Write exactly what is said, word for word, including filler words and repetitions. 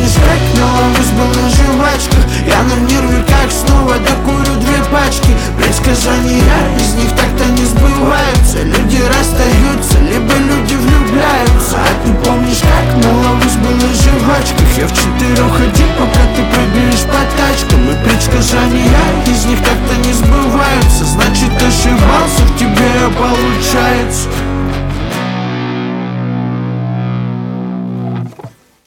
помнишь, как меловоз был на жвачках? Я на нерве, как снова докурю две пачки. Предсказания из них так-то не сбываются. Люди расстаются, либо люди влюбляются. А ты помнишь, как меловоз был на жвачках? Я в четырех один, пока ты прыгаешь по тачкам. И предсказания из них так-то не сбываются. Значит, ошибался, в тебе получается.